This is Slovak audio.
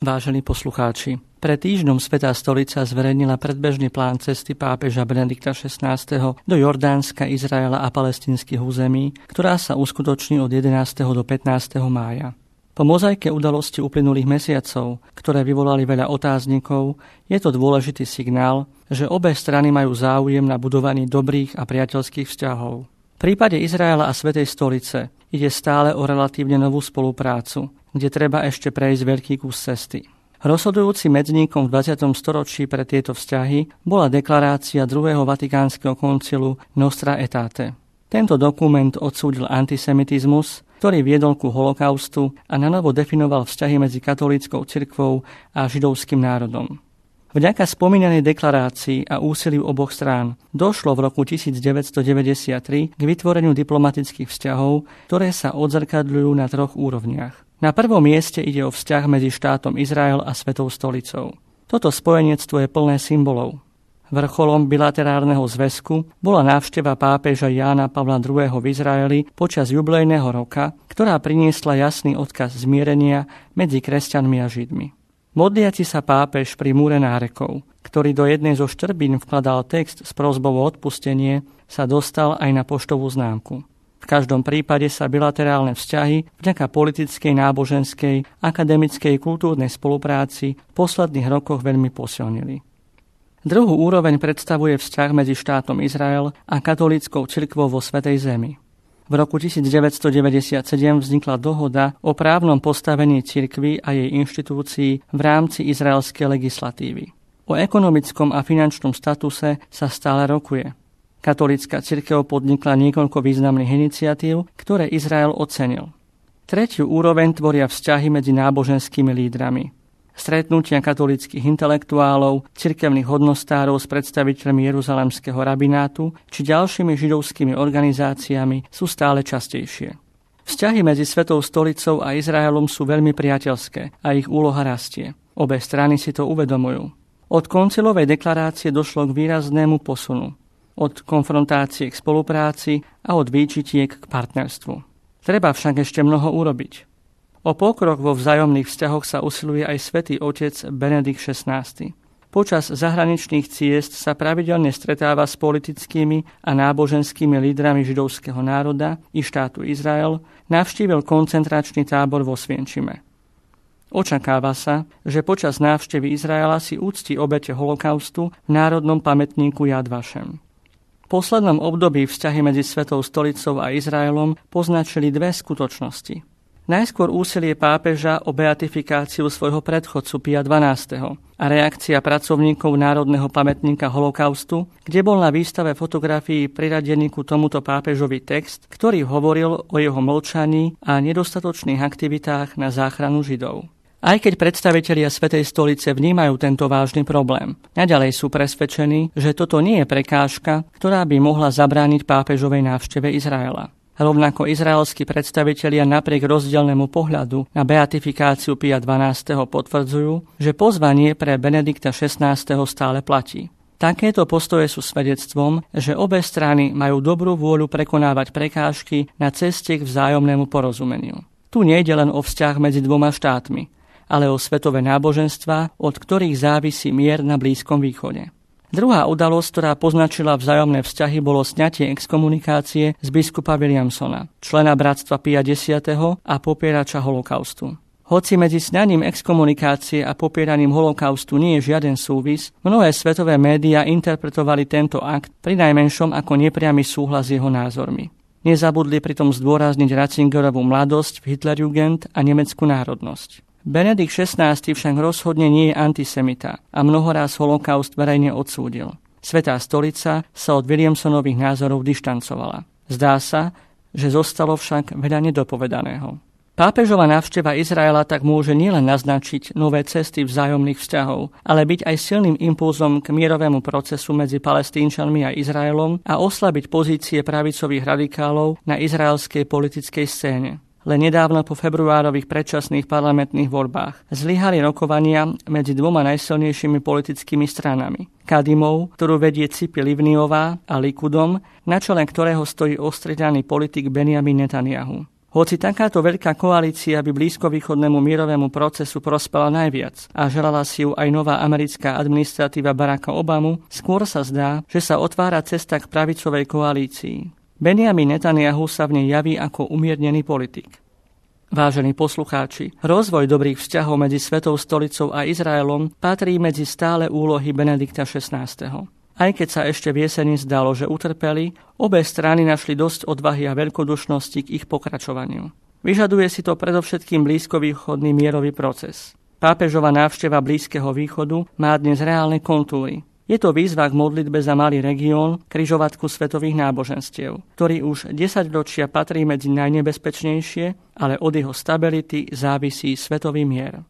Vážení poslucháči, pred týždňom Svätá stolica zverejnila predbežný plán cesty pápeža Benedikta XVI. Do Jordánska, Izraela a palestínskych území, ktorá sa uskutoční od 11. do 15. mája. Po mozaike udalostí uplynulých mesiacov, ktoré vyvolali veľa otáznikov, je to dôležitý signál, že obe strany majú záujem na budovaní dobrých a priateľských vzťahov. V prípade Izraela a Svätej stolice ide stále o relatívne novú spoluprácu, kde treba ešte prejsť veľký kus cesty. Rozhodujúcim medzníkom v 20. storočí pre tieto vzťahy bola deklarácia druhého Vatikánskeho koncilu Nostra Aetate. Tento dokument odsúdil antisemitizmus, ktorý viedol ku holokaustu a nanovo definoval vzťahy medzi katolíckou cirkvou a židovským národom. Vďaka spomínanej deklarácii a úsiliu oboch strán došlo v roku 1993 k vytvoreniu diplomatických vzťahov, ktoré sa odzrkadľujú na troch úrovniach. Na prvom mieste ide o vzťah medzi štátom Izrael a Svätou stolicou. Toto spojenectvo je plné symbolov. Vrcholom bilaterárneho zväzku bola návšteva pápeža Jána Pavla II. V Izraeli počas jubilejného roka, ktorá priniesla jasný odkaz zmierenia medzi kresťanmi a Židmi. Modliaci sa pápež pri múre nárekov, ktorý do jednej zo štrbín vkladal text s prosbou o odpustenie, sa dostal aj na poštovú známku. V každom prípade sa bilaterálne vzťahy vďaka politickej, náboženskej, akademickej, kultúrnej spolupráci v posledných rokoch veľmi posilnili. Druhú úroveň predstavuje vzťah medzi štátom Izrael a katolíckou cirkvou vo Svätej Zemi. V roku 1997 vznikla dohoda o právnom postavení cirkvi a jej inštitúcií v rámci izraelskej legislatívy. O ekonomickom a finančnom statuse sa stále rokuje. Katolícka cirkev podnikla niekoľko významných iniciatív, ktoré Izrael ocenil. Tretiu úroveň tvoria vzťahy medzi náboženskými lídrami. Stretnutia katolíckych intelektuálov, cirkevných hodnostárov s predstaviteľmi jeruzalemského rabinátu či ďalšími židovskými organizáciami sú stále častejšie. Vzťahy medzi Svätou stolicou a Izraelom sú veľmi priateľské a ich úloha rastie. Obe strany si to uvedomujú. Od koncilovej deklarácie došlo k výraznému posunu. Od konfrontácie k spolupráci a od výčitiek k partnerstvu. Treba však ešte mnoho urobiť. O pokrok vo vzájomných vzťahoch sa usiluje aj svätý otec Benedikt XVI. Počas zahraničných ciest sa pravidelne stretáva s politickými a náboženskými lídrami židovského národa i štátu Izrael, navštívil koncentračný tábor vo Svienčime. Očakáva sa, že počas návštevy Izraela si uctí obete holokaustu v národnom pamätníku Yad Vashem. V poslednom období vzťahy medzi Svätou stolicou a Izraelom poznačili dve skutočnosti. Najskôr úsilie pápeža o beatifikáciu svojho predchodcu Pia XII. A reakcia pracovníkov Národného pamätníka holokaustu, kde bol na výstave fotografií priradený ku tomuto pápežovi text, ktorý hovoril o jeho mlčaní a nedostatočných aktivitách na záchranu Židov. Aj keď predstavitelia Svätej stolice vnímajú tento vážny problém, naďalej sú presvedčení, že toto nie je prekážka, ktorá by mohla zabrániť pápežovej návšteve Izraela. Rovnako izraelskí predstavitelia napriek rozdielnemu pohľadu na beatifikáciu Pia XII. Potvrdzujú, že pozvanie pre Benedikta XVI. Stále platí. Takéto postoje sú svedectvom, že obe strany majú dobrú vôľu prekonávať prekážky na ceste k vzájomnému porozumeniu. Tu nejde len o vzťah medzi dvoma štátmi, ale o svetové náboženstvá, od ktorých závisí mier na Blízkom východe. Druhá udalosť, ktorá poznačila vzájomné vzťahy, bolo sňatie exkomunikácie z biskupa Williamsona, člena bratstva Pia X. a popierača holokaustu. Hoci medzi sňaním exkomunikácie a popieraním holokaustu nie je žiaden súvis, mnohé svetové médiá interpretovali tento akt prinajmenšom ako nepriamy súhlas s jeho názormi. Nezabudli pritom zdôrazniť Ratzingerovú mladosť v Hitlerjugend a nemeckú národnosť. Benedikt XVI. Však rozhodne nie je antisemita a mnohoraz holokaust verejne odsúdil. Svätá stolica sa od Williamsonových názorov dištancovala. Zdá sa, že zostalo však veľa nedopovedaného. Pápežova návšteva Izraela tak môže nielen naznačiť nové cesty vzájomných vzťahov, ale byť aj silným impulzom k mierovému procesu medzi Palestínčanmi a Izraelom a oslabiť pozície pravicových radikálov na izraelskej politickej scéne. Len nedávno po februárových predčasných parlamentných voľbách zlyhali rokovania medzi dvoma najsilnejšími politickými stranami. Kadimou, ktorú vedie Tzipi Livniová, a Likudom, na čele ktorého stojí ostriedaný politik Benjamin Netanjahu. Hoci takáto veľká koalícia by blízkovýchodnému mierovému procesu prospela najviac a želala si ju aj nová americká administratíva Baracka Obamu, skôr sa zdá, že sa otvára cesta k pravicovej koalícii. Benjamin Netanyahu sa v nej javí ako umiernený politik. Vážení poslucháči, rozvoj dobrých vzťahov medzi Svetou stolicou a Izraelom patrí medzi stále úlohy Benedikta XVI. Aj keď sa ešte v jeseni zdalo, že utrpeli, obe strany našli dosť odvahy a veľkodušnosti k ich pokračovaniu. Vyžaduje si to predovšetkým blízkovýchodný mierový proces. Pápežova návšteva Blízkeho východu má dnes reálne kontúry. Je to výzva k modlitbe za malý región, križovatku svetových náboženstiev, ktorý už 10 ročia patrí medzi najnebezpečnejšie, ale od jeho stability závisí svetový mier.